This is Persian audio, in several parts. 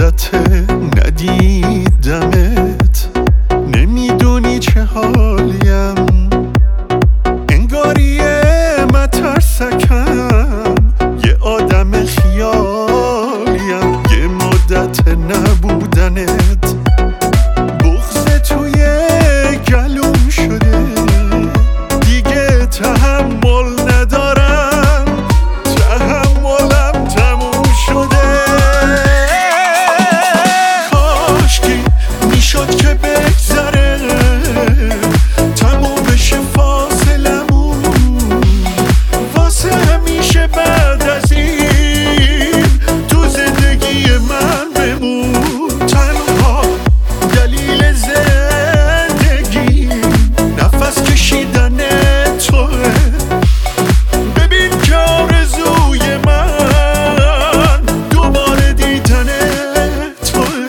مدت ندیدمت، نمیدونی چه حالیم، انگاری مترسکم، یه آدم خیالیم. یه مدت نبودنت بغض توی گلوم شده، دیگه تحمل ندارم، تحملم تموم شده. کاشکی میشد که بگذره، تموم بشه فاصلمون، واسه همیشه بعد از این تو زندگی من بمون. تنها دلیل زندگی نفس کشیدن توه، ببین که آرزوی من دوباره دیدن توه.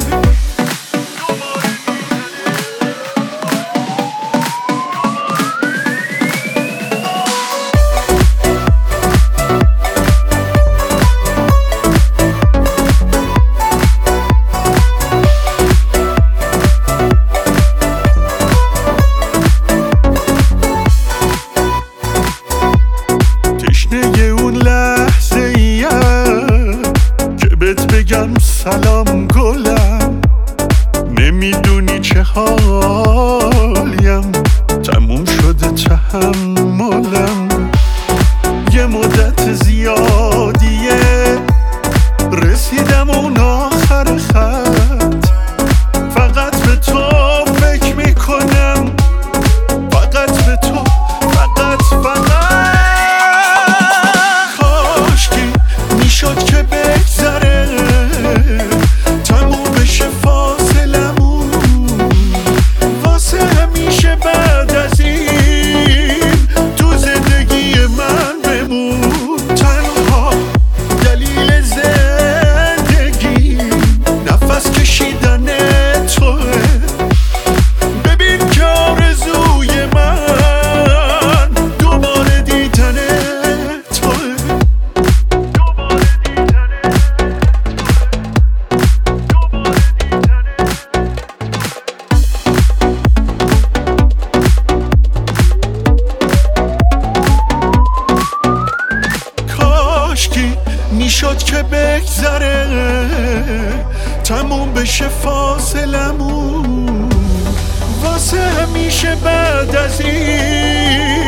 تشنه اون لحظه ایم که بهت بگم سلام گلم، نمیدونی چه حالیم، تموم شده تحملم. یه مدت زیادیه رسیدم اون آخر خط، فقط به تو فکر میکنم، فقط به تو، فقط کاشکی میشد که بگذره، تموم بشه فاصلمون، واسه همیشه بعد از این تو زندگی من بمون. تنها دلیل زندگی نفس کشیدن توه، ببین که آرزوی من دوباره دیدن توه. کاشکی میشد که بگذره، تموم بشه فاصلمون، واسه همیشه بعد از این